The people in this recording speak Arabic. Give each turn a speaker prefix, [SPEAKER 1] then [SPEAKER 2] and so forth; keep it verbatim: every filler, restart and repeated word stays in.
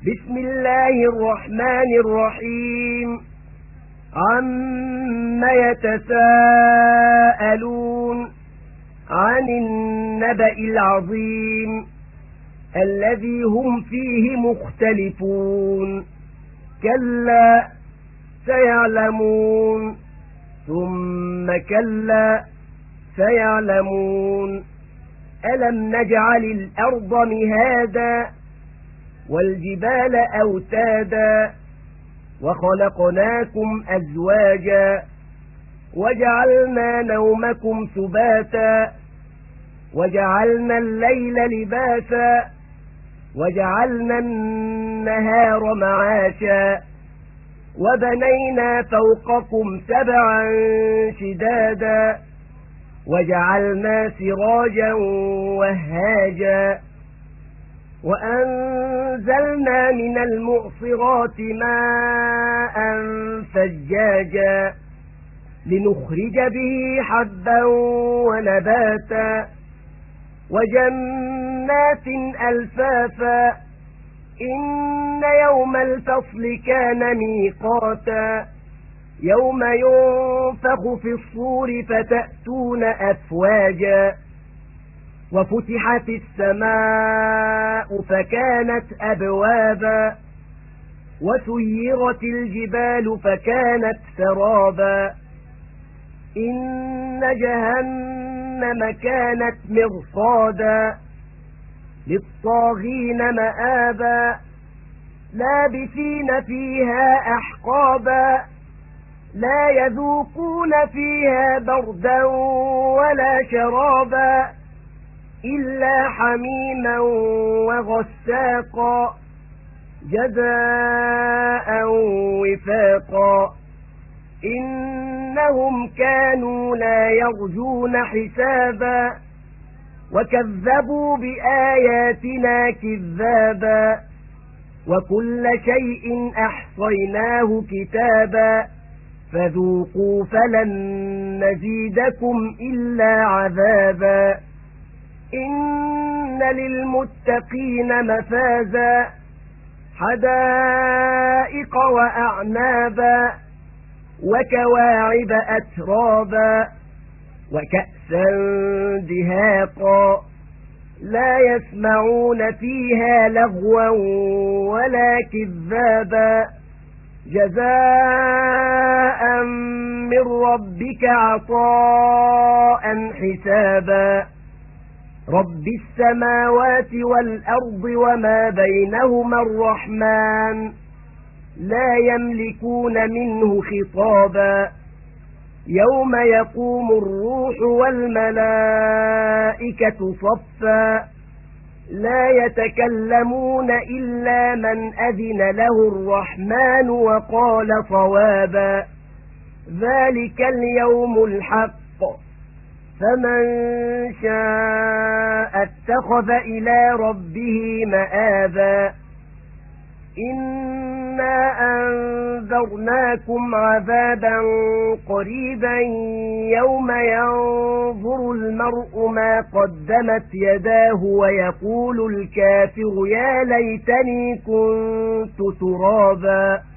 [SPEAKER 1] بسم الله الرحمن الرحيم عَمَّ يتساءلون عن النبأ العظيم الذي هم فيه مختلفون كلا سيعلمون ثم كلا سيعلمون ألم نجعل الأرض مهادا والجبال أوتادا وخلقناكم أزواجا وجعلنا نومكم سباتا وجعلنا الليل لباسا وجعلنا النهار معاشا وبنينا فوقكم سبعا شدادا وجعلنا سراجا وهاجا وأنزلنا من المعصرات ماء ثجاجا لنخرج به حبا ونباتا وجنات ألفافا إن يوم الفصل كان ميقاتا يوم ينفخ في الصور فتأتون أفواجا وفتحت السماء فكانت أبوابا وسيرت الجبال فكانت سرابا إن جهنم كانت مرصادا للطاغين مآبا لابثين فيها أحقابا لا يذوقون فيها بردا ولا شرابا إلا حميما وغساقا جزاء وفاقا إنهم كانوا لا يرجون حسابا وكذبوا بآياتنا كذابا وكل شيء أحصيناه كتابا فذوقوا فلن نزيدكم إلا عذابا إن للمتقين مفازا حدائق وأعنابا وكواعب أترابا وكأسا دهاقا لا يسمعون فيها لغوا ولا كذابا جزاء من ربك عطاء حسابا رب السماوات والأرض وما بينهما الرحمن لا يملكون منه خطابا يوم يقوم الروح والملائكة صفا لا يتكلمون إلا من أذن له الرحمن وقال صوابا ذلك اليوم الحق فمن شاء اتخذ إلى ربه مآبا إنا أنذرناكم عذابا قريبا يوم ينظر المرء ما قدمت يداه ويقول الكافر يا ليتني كنت ترابا